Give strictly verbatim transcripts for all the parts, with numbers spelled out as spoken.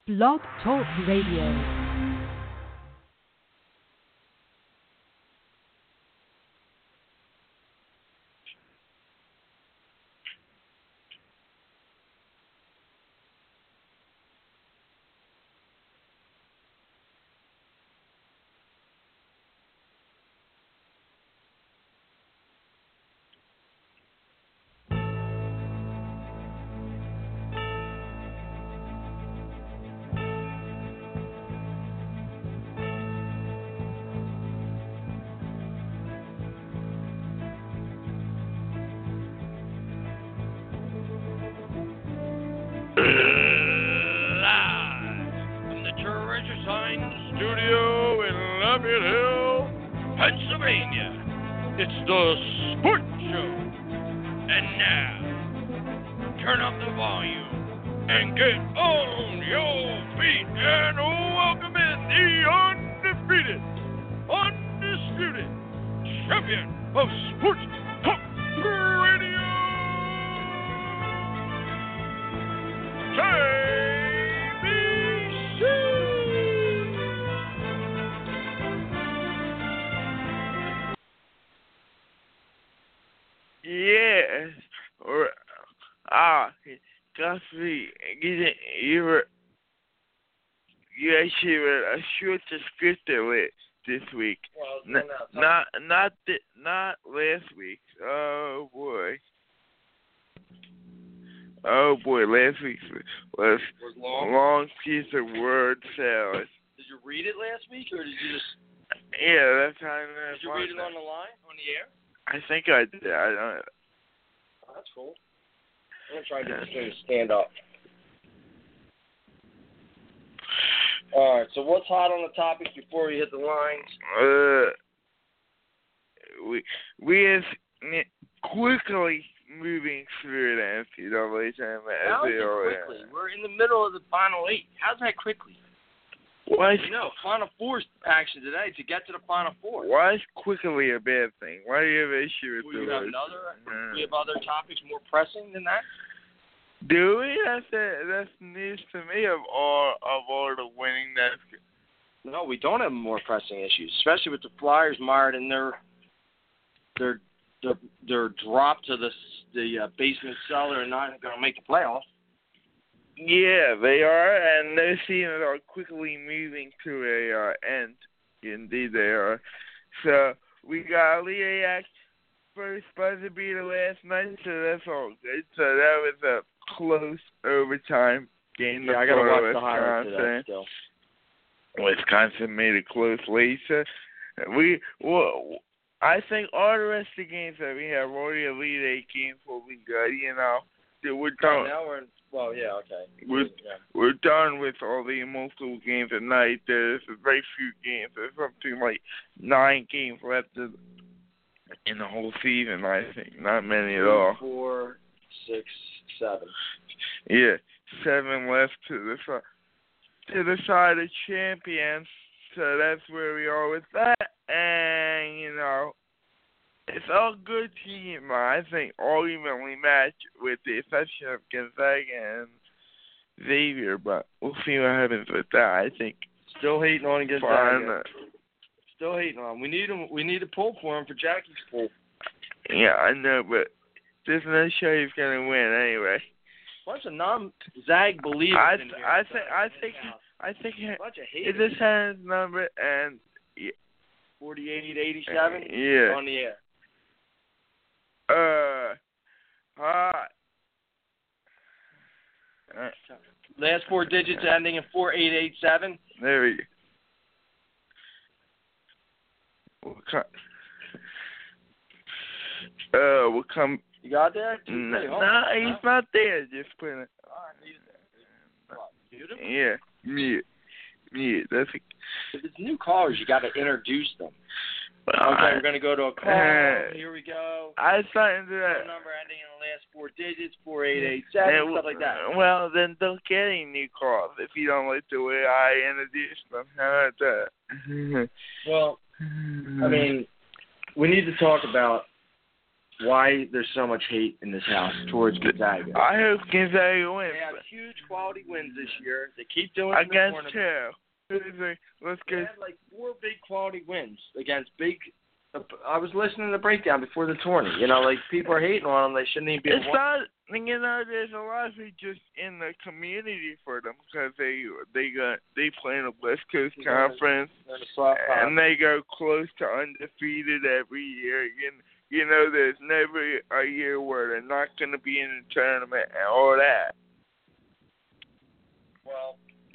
Blog Talk Radio. Stand up. All right. So what's hot on the topic before we hit the lines? Uh, we we is quickly moving through the N C double A tournament. How is it quickly? We're in the middle of the final eight. How's that quickly? Why is, you know, Final Four action today to get to the Final Four. Why is quickly a bad thing? Why do you have an issue with well, the you have another? Uh, we have other topics more pressing than that. Do we? That's a, that's news to me of all of all the winning that's. No, we don't have more pressing issues, especially with the Flyers mired in their their their, their drop to the the uh, basement cellar and not going to make the playoffs. Yeah, they are, and those teams are quickly moving to a uh, end. Indeed, they are. So we got Leac first buzzer beater last night, so that's all good. So that was a close overtime game. Yeah, I got to watch the highlights of that still. Wisconsin made it close late. So we, well, I think all the rest of the games that we have, all the Elite Eight games will be good. You know, we're done. Now we're in, well, yeah, okay. We're yeah. we're done with all the multiple games at night. There's very few games. There's something like nine games left in in the whole season. I think not many at all. Four, six, seven. Yeah, seven left to the side to the side of champions. So that's where we are with that. And you know, it's all good teams. I think all evenly matched, with the exception of Gonzaga and Xavier. But we'll see what happens with that. I think still hating on Gonzaga. Still hating on. We need him. We need a pull for him for Jackie's pull. Yeah, I know, but there's no show he's gonna win anyway. Bunch of non-Zag believers I in here. I think I think I think bunch of it just has his number and yeah. forty-eight eighty-seven. Yeah. On the air. Uh, hot. Uh, Last four digits ending in four eight eight seven. There we go. We'll come. Uh, we'll come. You got that? No, nah, he's huh? not there. Just putting it. All right, he's there. What, mute him? Yeah, mute. Mute. That's a... If it's new callers, you got to introduce them. Well, okay, I, we're going to go to a call. Uh, Here we go. I started to do that. Phone number ending in the last four digits, four eight eight seven, yeah, stuff like that. Well, then don't get any new calls if you don't like the way I introduce them. How about that? Well, I mean, we need to talk about why there's so much hate in this house towards Gonzaga. I hope Gonzaga wins. They have huge quality wins this year. They keep doing it Against who? Let's They go. had like four big quality wins against big. I was listening to the breakdown before the tourney. You know, like people are hating on them. They shouldn't even be. It's not, you know, there's a lot of it just in the community for them because they they got they play in the West Coast Conference and they go close to undefeated every year. You, you know, there's never a year where they're not going to be in the tournament and all that. Well,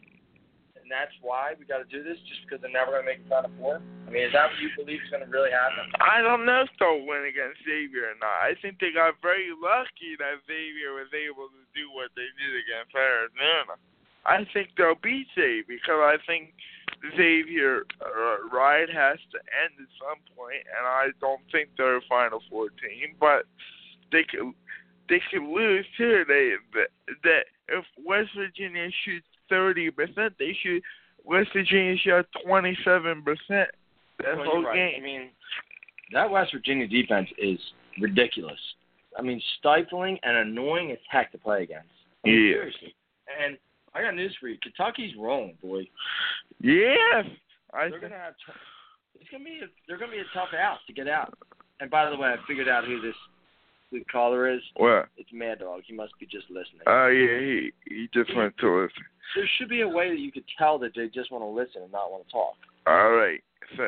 and that's why we got to do this, just because they're never going to make the Final Four? I mean, is that what you believe is going to really happen? I don't know if they'll win against Xavier or not. I think they got very lucky that Xavier was able to do what they did against Arizona. I think they'll beat Xavier because I think Xavier uh, ride has to end at some point, and I don't think they're a Final Four team, but they could they could lose too. They that, that if West Virginia shoots thirty percent, they should West Virginia shot twenty-seven percent that well, whole right. game. I mean, that West Virginia defense is ridiculous. I mean, stifling and annoying as heck to play against. I mean, yeah. Seriously. And I got news for you. Kentucky's rolling, boy. Yes. I they're th- gonna have. T- it's gonna be. A, they're gonna be a tough out to get out. And by the way, I figured out who this the caller is. What? It's Mad Dog. He must be just listening. Oh, uh, yeah, he he just went to listen. There should be a way that you could tell that they just want to listen and not want to talk. All right. So,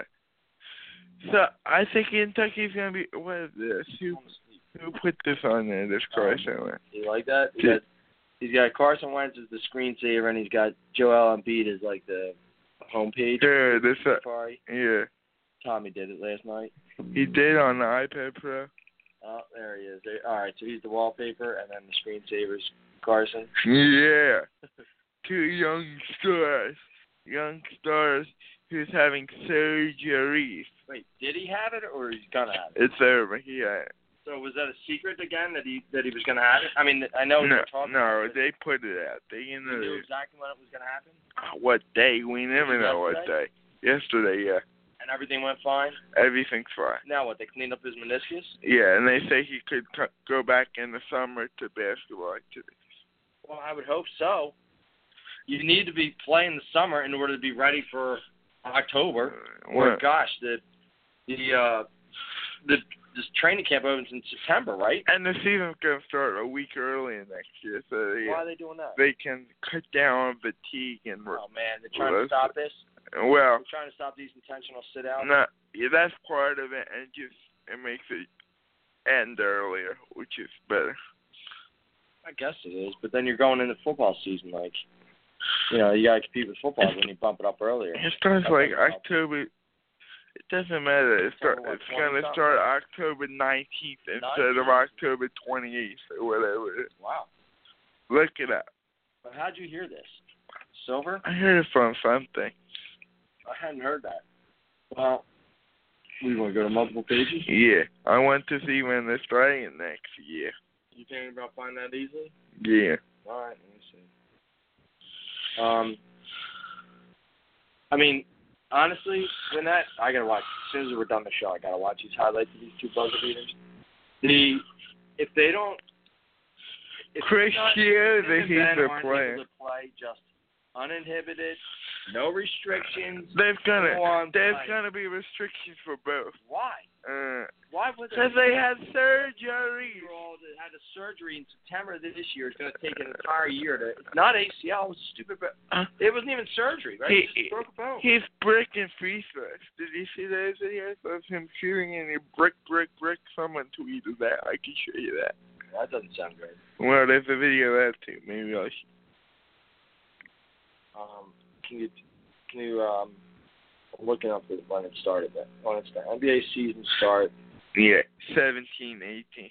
so I think Kentucky's going to be, what is this? Who, who put this on there, this Carson Wentz? Do you like that? He's got, he's got Carson Wentz as the screensaver, and he's got Joel Embiid as, like, the homepage. Yeah, this, uh, Safari. yeah. Tommy did it last night. He did on the iPad Pro. Oh, there he is. There, all right, so he's the wallpaper, and then the screensaver's Carson. Yeah. Two young stars. Young stars who's having surgeries. Wait, did he have it, or he's going to have it? It's over. He had it. So was that a secret again, that he that he was going to have it? I mean, I know we no, were talking no, about it. they put it out. They, you know, You knew exactly when it was going to happen? what day? We never know what day. Yesterday, yeah. And everything went fine? Everything's fine. Now what, they cleaned up his meniscus? Yeah, and they say he could co- go back in the summer to basketball activities. Well, I would hope so. You need to be playing the summer in order to be ready for October. Uh, or well, gosh, the the uh the this training camp opens in September, right? and the season's gonna start a week earlier next year, so they, Why are they doing that? they can cut down on fatigue and. Oh man, they're trying well, to stop this. Well, They're trying to stop these intentional sit outs. no, yeah, that's part of it, and just it makes it end earlier, which is better. I guess it is, but then you're going into football season, like, you know, you gotta compete with football when you bump it up earlier. It starts That like doesn't help. October. It doesn't matter. It start, October what, it's gonna twenty-something? start October nineteenth instead of October twenty-eighth or whatever. it is. Wow. Look it up. But how'd you hear this? Silver? I heard it from something. I hadn't heard that. Well, we want to go to multiple pages? Yeah, I want to see when they're starting next year. You thinking about finding that easily? Yeah. All right, let me see. Um, I mean, honestly, when that I gotta watch. As soon as we're done the show, I gotta watch these highlights of these two buzzer beaters. The if they don't, if Chris not, Shields, him and he's Ben the aren't player. able to play just uninhibited, no restrictions. There's gonna go on there's playing. gonna be restrictions for both. Why? Uh, Why would Because they had surgery. Girl that had a surgery in September this year. It's going to take an entire year to. It's not A C L. It was stupid, but Uh, it wasn't even surgery, right? he, He just broke a bone. he's breaking free throws. Did you see those videos of him shooting and he brick, brick, brick? Someone tweeted that. I can show you that. That doesn't sound good. Well, there's a video of that too. Maybe I should. Um, can you can you um, I'm looking up when it started. That when it's the N B A season start. Yeah, seventeen, eighteen.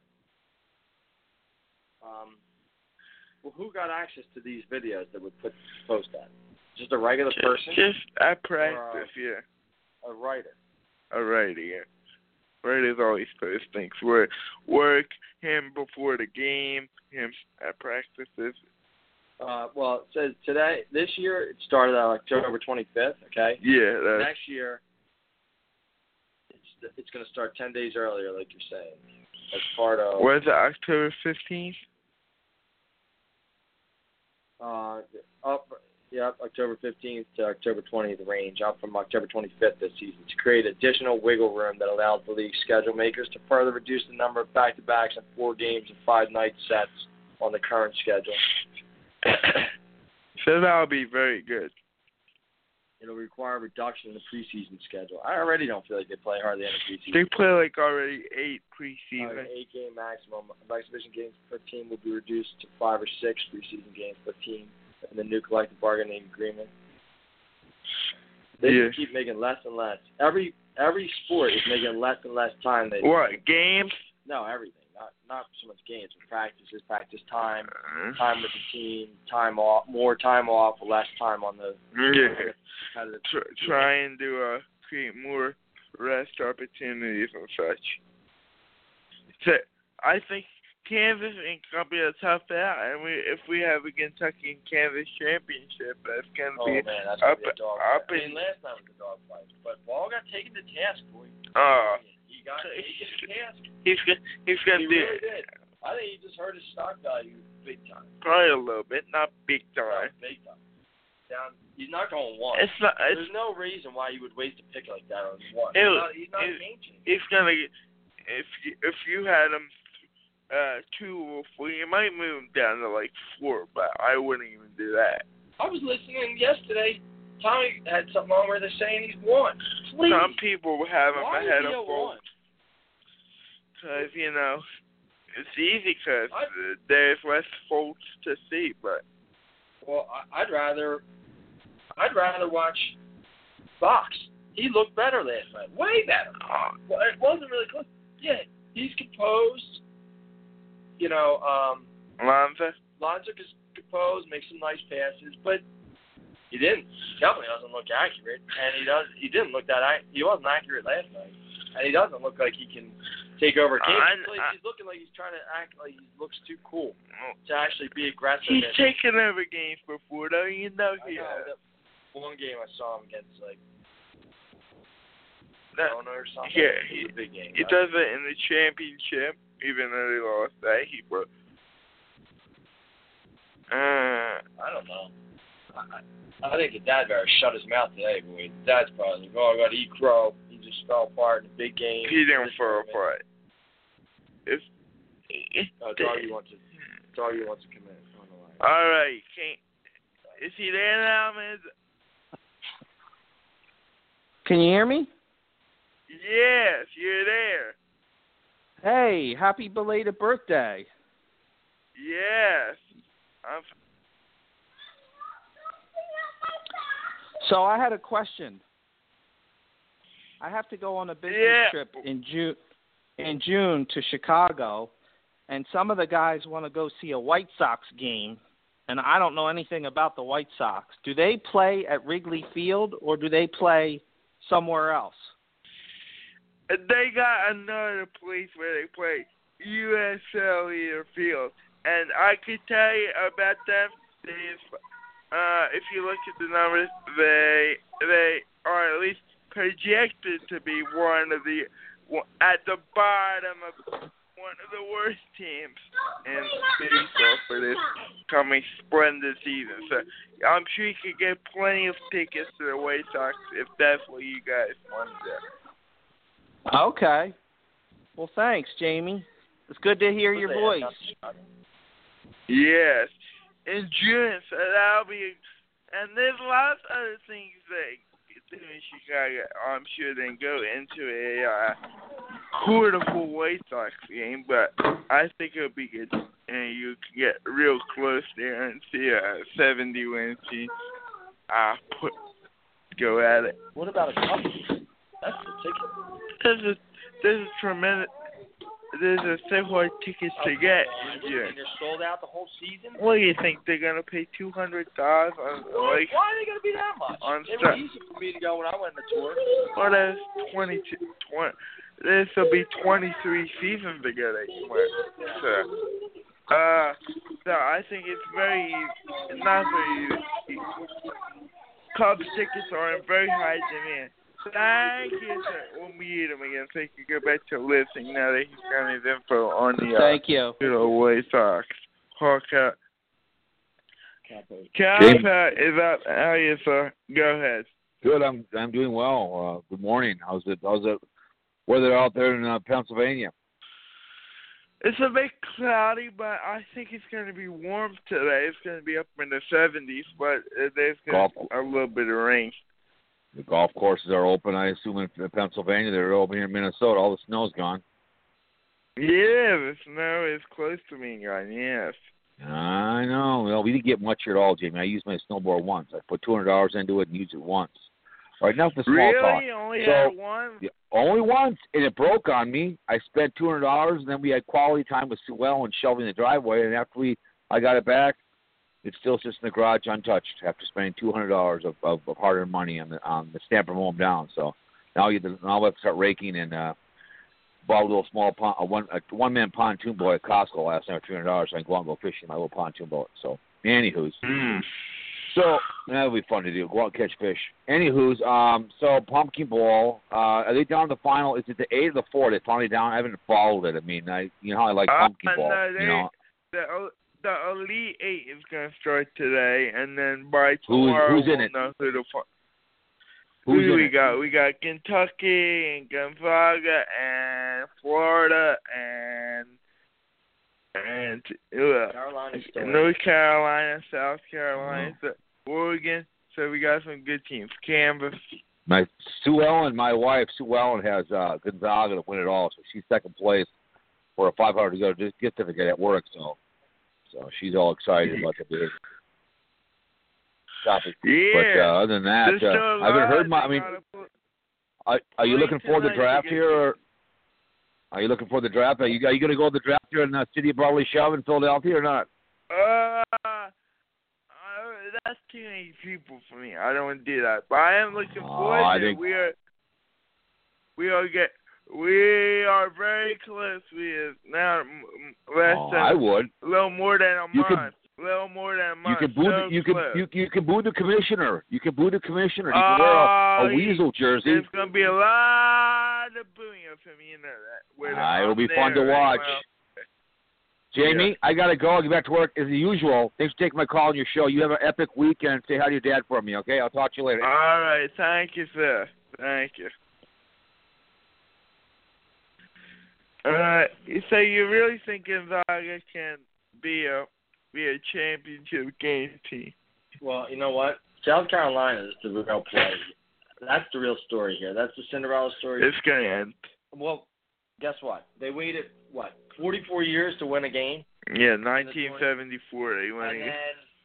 Um, well, who got access to these videos that would put post that? Just a regular Just, person, just at Or, practice, uh, yeah. a writer. Alrighty, yeah. Writers always post things. Work, work him before the game, him at practices. Uh, well, it says today, this year, it started on October twenty-fifth. Okay. Yeah, that's, Next year, it's it's going to start ten days earlier, like you're saying. as part of. Was it October fifteenth? Uh, up, yep, October fifteenth to October twentieth range, up from October twenty-fifth this season, to create additional wiggle room that allows the league schedule makers to further reduce the number of back-to-backs and four games and five-night sets on the current schedule. So that'll be very good. It'll require a reduction in the preseason schedule. I already don't feel like they play hardly any preseason. They play like already eight preseason. Uh, eight game maximum. Exhibition games per team will be reduced to five or six preseason games per team in the new collective bargaining agreement. They yeah. just keep making less and less. Every every sport is making less and less time. They what games? No, everything. Not not so much games, but practices, practice time, Uh, time with the team, time off, more time off, less time on the. yeah. Kind of Tr- trying to uh, create more rest opportunities and such. So I think Kansas ain't gonna be a tough out, and we if we have a Kentucky and Kansas championship, that's gonna oh be man, that's gonna up, be a dog up fight. I in. mean, last time was a dog fight, but Ball got taken to task, boy. Uh, He got taken to task. he's gonna he's gonna He do really did. I think he just hurt his stock value big time. probably a little bit, not big No, time. big time. Down. He's not going one. It's not. It's, There's no reason why you would waste a pick like that on one. It- he's not, he's not it- a game changer. it's gonna if you, if you had him uh two or four, you might move him down to like four, but I wouldn't even do that. I was listening yesterday. Tommy had something on where they're saying he's one. Please. Some people have him Why is ahead he a of both one? because you know it's easy because I- there's less faults to see. But Well, I, I'd rather, I'd rather watch Fox. He looked better last night, way better. uh, Well, it wasn't really close. Yeah, he's composed. You know, um, Lonzo, Lonzo is composed, makes some nice passes, but he didn't. Definitely doesn't look accurate, and he does. He didn't look that. Ac- He wasn't accurate last night, and he doesn't look like he can take over a game. I- he's, like, I- he's looking like he's trying to act like he looks too cool to actually be aggressive. he's and, taken over games before, though. You know, I he know has. that one game I saw him against like That- Arizona or something. yeah, it he- was a big game. He right? does it in the championship, even though they lost that. He was. Uh, I don't know. I, I think the dad better shut his mouth today, boy. The dad's probably like, oh, I got to eat crow. He just fell apart in a big game. he didn't This fall tournament. apart. If, Oh, Doggy wants to. Doggy wants to come in. I don't know why. all right, can't. Is he there now, man? Can you hear me? Yes, you're there. Hey, happy belated birthday. Yes. I'm, So I had a question. I have to go on a business Yeah. trip in June in June to Chicago, and some of the guys want to go see a White Sox game, and I don't know anything about the White Sox. Do they play at Wrigley Field or do they play somewhere else? they got another place where they play, U S Cellular Field, and I could tell you about them. Is, uh, if you look at the numbers, they they are at least projected to be one of the at the bottom of one of the worst teams in baseball for this coming splendid season. So I'm sure you could get plenty of tickets to the White Sox if that's what you guys want to do. Okay. Well, thanks, Jamie. It's good to hear your voice. Yes, in June, so that'll be, and there's lots of other things that do in Chicago. I'm sure they can go into a uh, quarter-full White Sox game, but I think it'll be good, and you can get real close there and see a seventy-win team uh, put go at it. What about a couple? That's the ticket. There's a there's a tremendous there's a several tickets to get in June. And they're sold out the whole season? What do you think they're gonna pay two hundred dollars on Well, like why are they going to be that much? on It stuff? was easy for me to go when I went on the tour. Well, there's twenty-two, twenty, this will be twenty-three seasons ago that you went. So, uh, so I think it's very easy, not very easy. Cubs tickets are in very high demand. Thank you, sir. We'll meet him again so he can go back to listening now that he's got his info on the uh, Thank you. good old White Sox. Hawkeye. Capo. Kappa is up. How are you, sir? Go ahead. Good. I'm I'm doing well. Uh, good morning. How's it? How's it weather out there in uh, Pennsylvania? It's a bit cloudy, but I think it's going to be warm today. It's going to be up in the seventies, but uh, there's going to be a little bit of rain. The golf courses are open, I assume, in Pennsylvania. They're open here in Minnesota. All the snow's gone. Yeah, the snow is close to being gone, yes. I know. Well, we didn't get much here at all, Jamie. I used my snowboard once. I put two hundred dollars into it and used it once. All right, now for small really? talk. You only so, had one? Yeah, only once, and it broke on me. I spent two hundred dollars, and then we had quality time with Sue Ellen shelving the driveway, and after we, I got it back, it still sits in the garage untouched after spending two hundred dollars of, of, of hard-earned money on the on the stamper mow them down. So now you now we have to start raking and uh, bought a little small pond, a one a one-man pontoon boat at Costco last night for three hundred dollars, so I can go out and go fishing in my little pontoon boat. So, anywho's. Mm. So that'll be fun to do. Go out and catch fish. Anywho's, um, so Pumpkin Bowl. Uh, are they down to the final? Is it the eight or the four? They finally down. I haven't followed it. I mean, I you know how I like Pumpkin uh, Bowl. No, they, you know the the Elite Eight is going to start today, and then by who's tomorrow who's in we'll it? know who the Who's who in we it? got? We got Kentucky and Gonzaga and Florida and and uh, Carolina's still North Carolina, South Carolina, so Oregon. So we got some good teams. Kansas. My Sue Ellen, my wife, Sue Ellen has uh, Gonzaga to win it all, so she's second place for a five hundred to go gift certificate at work. So, so she's all excited about the big topic. Yeah. But uh, other than that, uh, I haven't heard my. I mean, are, are you looking for the draft here? Or are you looking for the draft? Are you are you going to go to the draft here in the city of Barley Shove in Philadelphia or not? Uh, uh, that's too many people for me. I don't want to do that. But I am looking Oh, forward I to it. think- We are, we are get, we are very close. We have now m- m- less Oh, than I would. a little more than a You month. could- a little more than a You month. can boo. so The, you can close. you, you can boo the commissioner. You can boo the commissioner. You can wear a, Oh, a weasel jersey. There's going to be a lot of booing of him, you know that. With Ah, it'll I'm be there fun to as watch. well. Jamie, Yeah. I gotta go. I'll get back to work as usual. Thanks for taking my call on your show. You have an epic weekend. Say hi to your dad for me, okay? I'll talk to you later. All right. Thank you, sir. Thank you. Uh, so you really think Gonzaga can be a be a championship game team? Well, you know what? South Carolina is the real play. That's the real story here. That's the Cinderella story. It's gonna end. Well, guess what? They waited, what, forty-four years to win a game? Yeah, nineteen seventy-four. They won. And it. then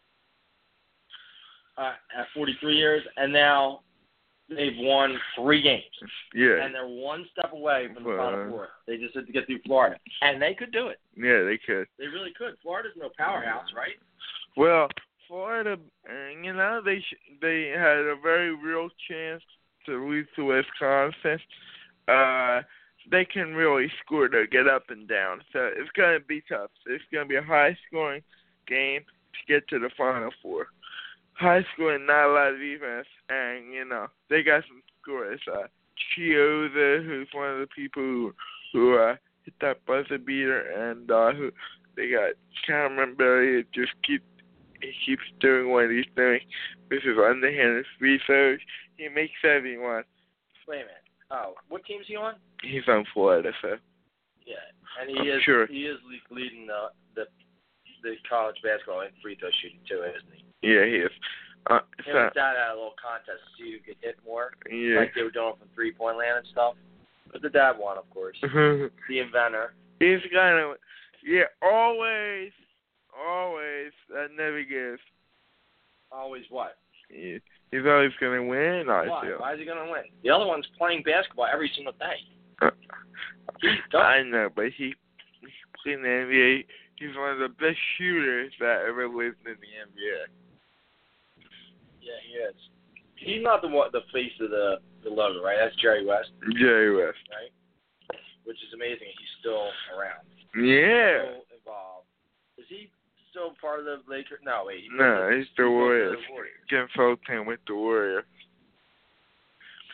uh, at forty-three years, and now they've won three games. Yeah. And they're one step away from the Well, Final Four. They just had to get through Florida. And they could do it. Yeah, they could. They really could. Florida's no powerhouse, right? Well, Florida, uh, you know, they sh- they had a very real chance to lose to Wisconsin. Uh, they can really score to get up and down. So it's going to be tough. It's going to be a high-scoring game to get to the Final Four. High-scoring, not a lot of defense, and, you know, they got some scores. Uh, Chioza, who's one of the people who, who uh, hit that buzzer beater, and uh, who they got Cameron Berry, who just keep, he keeps doing what he's doing with his underhanded free throws. He makes everyone. Wait a minute. Oh, what team's he on? He's on Florida, so. Yeah, and he I'm is sure. he is le- leading the, the the college basketball in free throw shooting too, isn't he? Yeah, he is. Uh, Him so, and Dad had a little contest to see who could hit more, yeah. like they were doing from three point land and stuff. But the dad won, of course. The inventor. He's gonna, yeah, always, always, that never gives. Always what? Yeah. He's always gonna win, I Why? feel. Why is he gonna win? The other one's playing basketball every single day. Uh, He's done. I know, but he, he played in the N B A. He's one of the best shooters that ever lived in the N B A. Yeah, he is. He's not the one, the face of the the logo, right? That's Jerry West, Jerry West. right? Which is amazing. He's still around. Yeah. Still involved. Is he still part of the Lakers? No, wait. He No, he's the goes to Warriors. the Warriors. Consulting with the Warriors.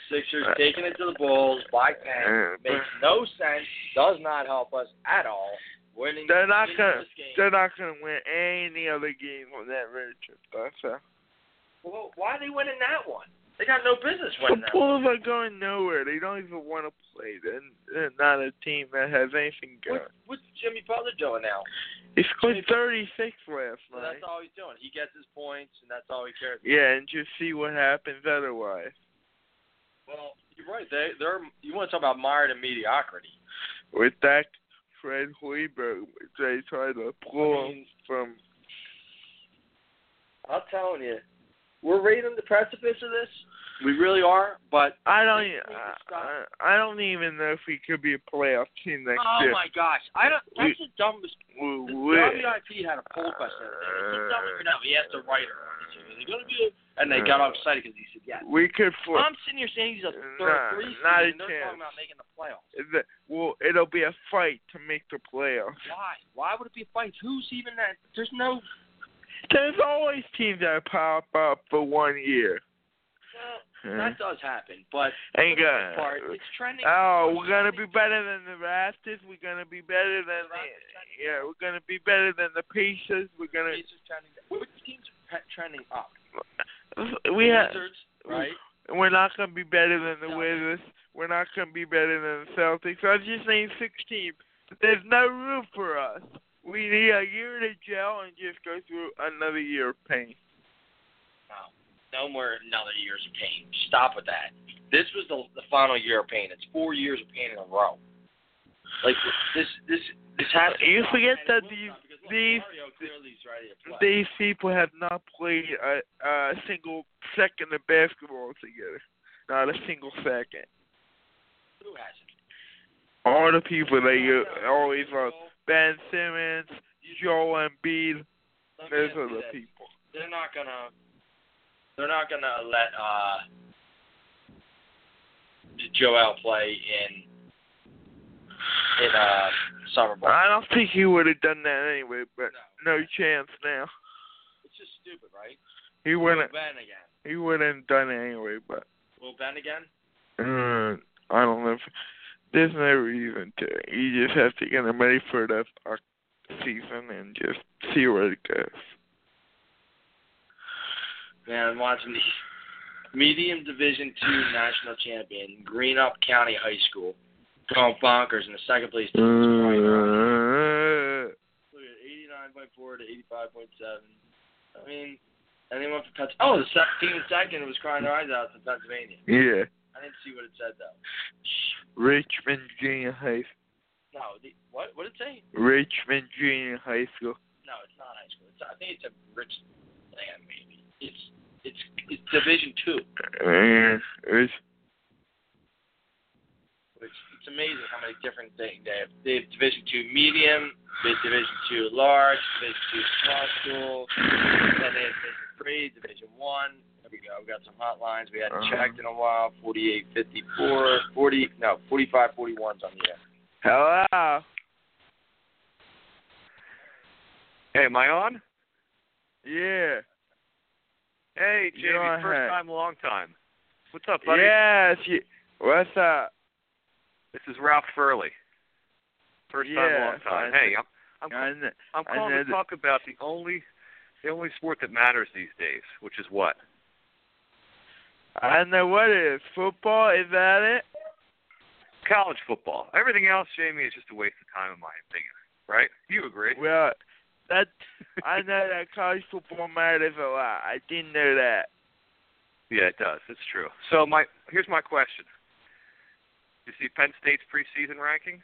Sixers taking it to the Bulls by ten makes no sense. Does not help us at all. Winning. They're not winning gonna. this game. They're not gonna win any other game on that road trip. That's all. Well, why are they winning that one? They got no business winning The that one. Bulls are going nowhere. They don't even want to play. They're, they're not a team that has anything going. What, what's Jimmy Butler doing now? He scored thirty-six last So night. that's all he's doing. He gets his points, and that's all he cares about. Yeah, and just see what happens otherwise. Well, you're right. They, they're. You want to talk about mired in mediocrity? With that, Fred Hoiberg, they try to pull I mean, him from. I'm telling you, we're right on the precipice of this. We really are, but I don't. we e- need to I, stop. I, I don't even know if we could be a playoff team next Oh year. my gosh, I don't. That's We- the dumbest. We, The we, W I P had a poll question the other day. It's the dumbest now. He asked the writer, "Are they going to be?" A, and they got all excited because he said yes. we could. Flip. I'm sitting here saying he's a third Nah, three not seed, a and they're chance. talking about making the playoffs. The, well, it'll be a fight to make the playoffs. Why? Why would it be a fight? Who's even that? There's no. There's always teams that pop up for one year. Well, Hmm. that does happen, but Ain't for the gonna. most part, it's trending. Oh, it's we're gonna be trending. better than the Raptors. We're gonna be better than the. Yeah, we're gonna be better than the Pacers. We're gonna. It's just trending. Which teams are trending up? We The have. Wizards, right? We're not gonna be better than the No. Wizards. We're not gonna be better than the Celtics. I just named six teams. There's no room for us. We need a year to gel and just go through another year of pain. No, no more another years of pain. Stop with that. This was the the final year of pain. It's four years of pain in a row. Like this, this, this has. to You stop. forget And it that will these stop because, look, these Mario clearly is ready to play. these people have not played a, a single second of basketball together. Not a single second. Who hasn't? All the people that you No, no, always no, love. Ben Simmons, Joel Embiid, let me those ask are you the this. people. They're not gonna. They're not gonna let uh, Joel play in in uh summer ball. I don't think he would have done that anyway, but no chance now. It's just stupid, right? He Will wouldn't. Ben again. He wouldn't have done it anyway, but Will Ben again? uh, I don't know. If, there's no reason to. You just have to get him ready for the uh, season and just see where it goes. Man, I'm watching the medium Division Two national champion Greenup County High School going bonkers in the second place team. Uh, Look at eighty-nine point four to eighty-five point seven. I mean, anyone from Pennsylvania? Oh, the sec- team in second was crying their eyes out from Pennsylvania. yeah. I didn't see what it said though. Richmond Junior High. No, the, what? What did it say? Richmond Junior High School. No, it's not high school. It's, I think it's a rich land, maybe. It's it's it's Division Two. Uh, it's, Which it's amazing how many different things they have. They have Division Two medium, they have Division Two large, Division Two small school, then they have Division Three, Division One. There we go. We got some hotlines we hadn't Uh-huh. checked in a while. Forty-eight fifty-four, forty no, forty-five forty-one's on the air. hello. Hey, am I on? Yeah. Hey, Jamie, Go first ahead. time, long time. What's up, buddy? Yes. You, what's up? This is Ralph Furley. First time, Yeah, long time. I- Hey, I'm I'm, I kn- I'm I calling know to that- talk about the only the only sport that matters these days, which is what? I know what it is. Football, is that it? College football. Everything else, Jamie, is just a waste of time, in my opinion. Right? You agree? Well, that I know that college football matters a lot. I didn't know that. Yeah, it does. It's true. So my here's my question. You see Penn State's preseason ranking?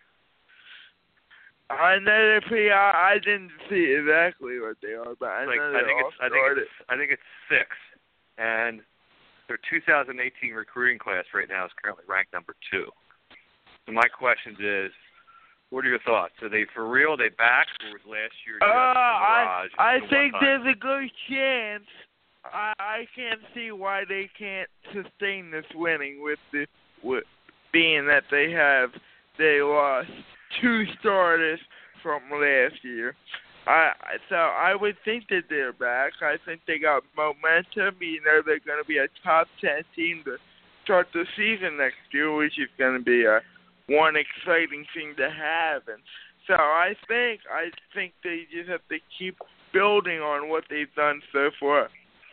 I know they're pretty. I, I didn't see exactly what they are, but I Like, know I they think all it's I think started. it's I think it's six, and their two thousand eighteen recruiting class right now is currently ranked number two. So my question is, what are your thoughts? Are they for real? Are they back, or was last year Uh, just a I mirage? I Just a think one-time? there's a good chance. I I can't see why they can't sustain this winning with the with being that they have they lost two starters from last year. I so I would think that they're back. I think they got momentum. You know they're going to be a top ten team. The start the season next year, which is going to be a one exciting thing to have. And so I think I think they just have to keep building on what they've done so far.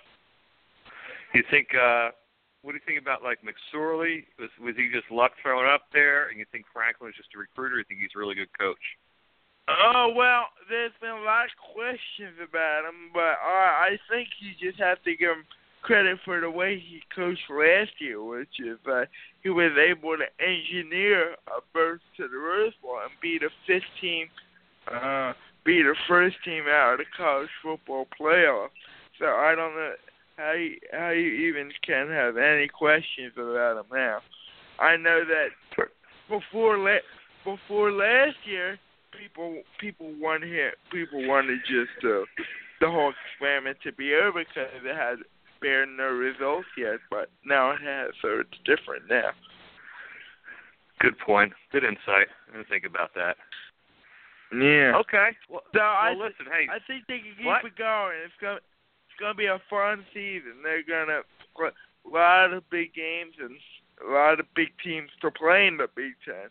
You think? Uh, what do you think about like McSorley? Was was he just luck throwing up there? And you think Franklin was just a recruiter? Or you think he's a really good coach? Oh, well, there's been a lot of questions about him, but uh, I think you just have to give him credit for the way he coached last year, which is uh, he was able to engineer a berth to the Rose Bowl and be the fifth team, uh, be the first team out of the college football playoff. So I don't know how you, how you even can have any questions about him now. I know that before la- before last year, people people wanted him, people wanted just uh, the whole experiment to be over because it had bear no results yet, but now it has, so it's different now. Good point. Good insight. I didn't think about that. Yeah. Okay. Well, so well I listen, hey. I think they can keep what? it going. It's gonna it's gonna be a fun season. They're gonna play a lot of big games and a lot of big teams to play in the Big Ten.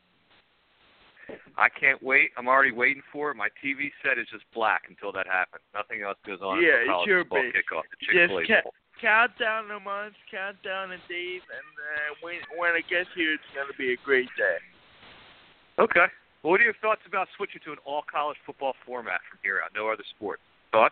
I can't wait. I'm already waiting for it. My T V set is just black until that happens. Nothing else goes on Yeah, until college it should football be. kickoff, the Chick-fil-A Just Bowl. Count down the months, count down the days, and uh, when when it gets here, it's going to be a great day. Okay. Well, what are your thoughts about switching to an all-college football format from here out? No other sport. Thoughts?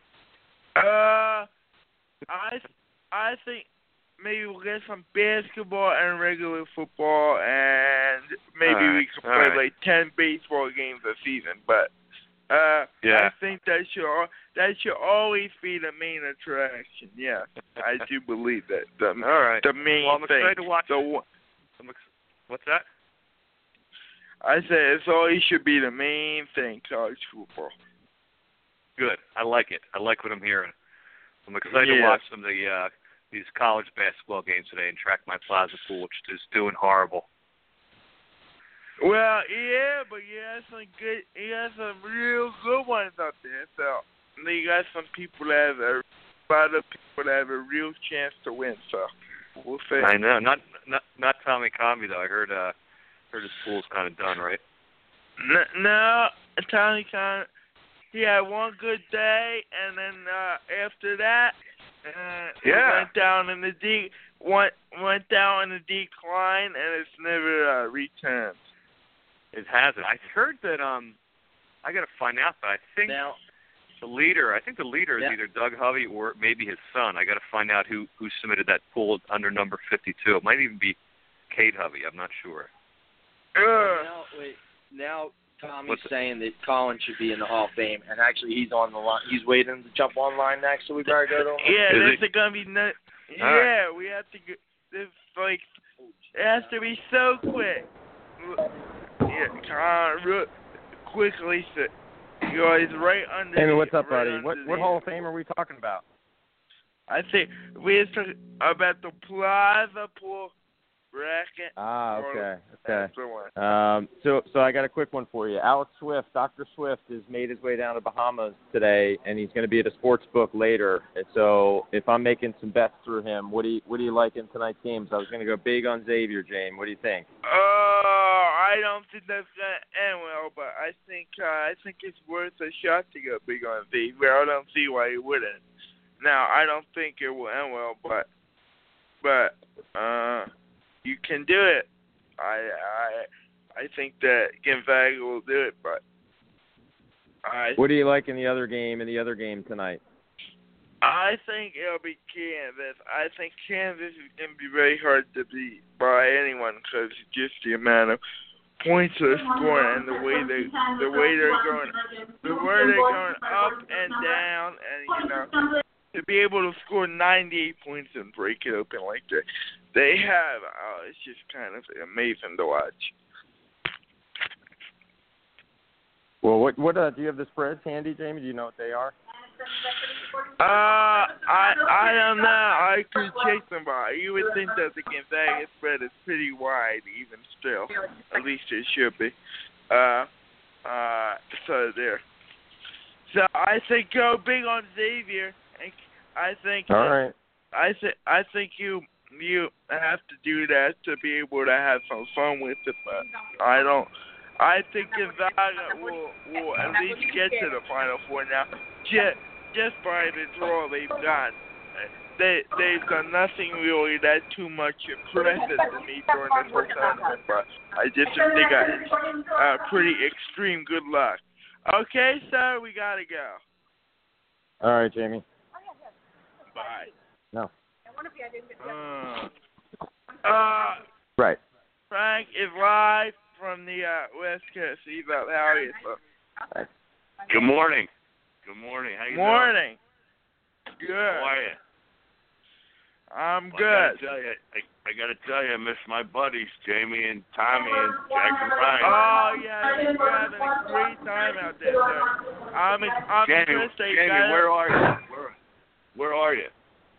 Uh, I I think maybe we'll get some basketball and regular football, and maybe All right. we can All play right. like ten baseball games a season. But uh, Yeah. I think that should al- that should always be the main attraction. Yeah, I do believe that. The, All right. the main Well, I'm thing. excited to watch. The one- I'm ex- What's that? I say it's always should be the main thing, college football. Good. I like it. I like what I'm hearing. I'm excited Yeah. to watch some of the uh, these college basketball games today and track my plaza pool, which is doing horrible. Well, yeah, but you have some good, you have some real good ones up there. So you got some people that have a, a lot of people that have a real chance to win. So we'll see. I know. Not not not Tommy Comby though. I heard uh heard his pool's kind of done, right? No, no Tommy Con, he had one good day, and then uh, after that, uh, Yeah. it went down in the de- went went down in the decline, and it's never uh, returned. It hasn't. I heard that. Um, I got to find out, but I think Now, the leader. I think the leader is Yeah. either Doug Hovey or maybe his son. I got to find out who who submitted that pool under number fifty-two. It might even be Kate Hovey. I'm not sure. Uh, now, wait, now Tommy's What's it? saying that Colin should be in the Hall of Fame, and actually he's on the line. He's waiting to jump online next, so we better go to him. yeah, Is this is gonna be no- All yeah. We have to. Go, this like it has to be so quick. Yeah, Con, real quickly. So, you know, he's right under. Hey, what's up, right buddy? What under what the- Hall of Fame are we talking about? I think we're talking about the Plaza Pool bracket. Ah, or- okay, That's okay. the one. Um, so so I got a quick one for you. Alex Swift, Doctor Swift, has made his way down to Bahamas today, and he's going to be at a sports book later. And so if I'm making some bets through him, what do you what do you like in tonight's games? I was going to go big on Xavier, Jane. What do you think? Oh, I don't think that's gonna end well, but I think uh, I think it's worth a shot to go big on Xavier. I don't see why he wouldn't. Now, I don't think it will end well, but but uh, you can do it. I I I think that Gonzaga will do it, but I What do you like in the other game? In the other game tonight? I think it'll be Kansas. I think Kansas is going to be very hard to beat by anyone because just the amount of points they're scoring and the way they the way they're going the way they're going up and down, and you know, to be able to score ninety-eight points and break it open like that they have, oh, it's just kind of amazing to watch. Well, what what uh, do you have the spreads handy, Jamie? Do you know what they are? Uh, I I don't know. I could check them out. You would think that the Gonzaga spread is pretty wide, even still. At least it should be. Uh, uh, so there. So I think go big on Xavier. And I think. All right. I think I think you you have to do that to be able to have some fun with it. But I don't. I think Gonzaga will will at least get to the Final Four now, just just by the draw they've got. They they've done nothing really that too much impressive to me during this whole tournament, but I just think they got uh, pretty extreme good luck. Okay, sir, we gotta go. All right, Jamie. Bye. No. Uh, uh, Right. Frank is live from the uh, West Coast. He's out. How are you, sir? Good morning. Good morning. How you Morning. Good. doing? How are you? I'm Well, good. I gotta tell you, I, I gotta tell you, I miss my buddies, Jamie and Tommy and Jack and Ryan. Oh yeah, you're having a great time out there, sir. I'm in, I'm Jamie, impressed that you Jamie, got where are you? Where, where are you?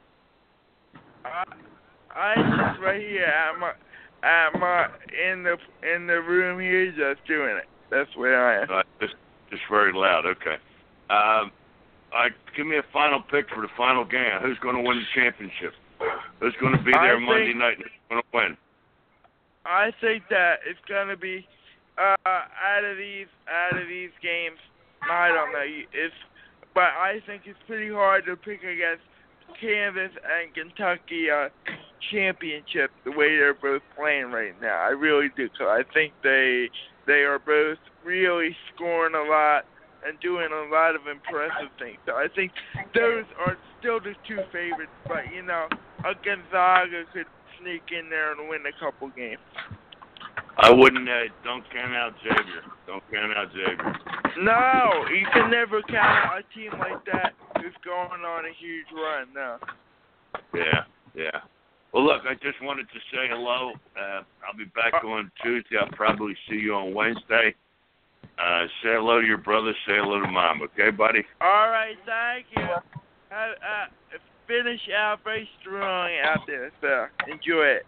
I, I just right here at my at my in the in the room here, just doing it. That's where I am. Uh, just, just very loud. Okay. Um, uh, give me a final pick for the final game. Who's going to win the championship? Who's going to be there I Monday think, night? Who's going to win? I think that it's going to be uh, out of these out of these games. I don't know. It's but I think it's pretty hard to pick against Kansas and Kentucky uh, championship the way they're both playing right now. I really do. Cause I think they they are both really scoring a lot and doing a lot of impressive things. So I think those are still the two favorites. But you know, a Gonzaga could sneak in there and win a couple games. I wouldn't. Uh, don't count out Xavier. Don't count out Xavier. No, you can never count out a team like that who's going on a huge run. No. Yeah, yeah. Well, look, I just wanted to say hello. Uh, I'll be back Uh, on Tuesday. I'll probably see you on Wednesday. Uh, say hello to your brother. Say hello to Mom. Okay, buddy? All right, thank you. Uh, uh, finish out very strong out there, so enjoy it.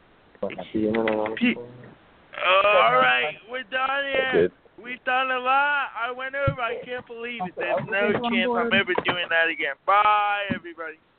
Pe- All right, we're done here. We've done a lot. I went over. I can't believe it. There's no chance I'm ever doing that again. Bye, everybody.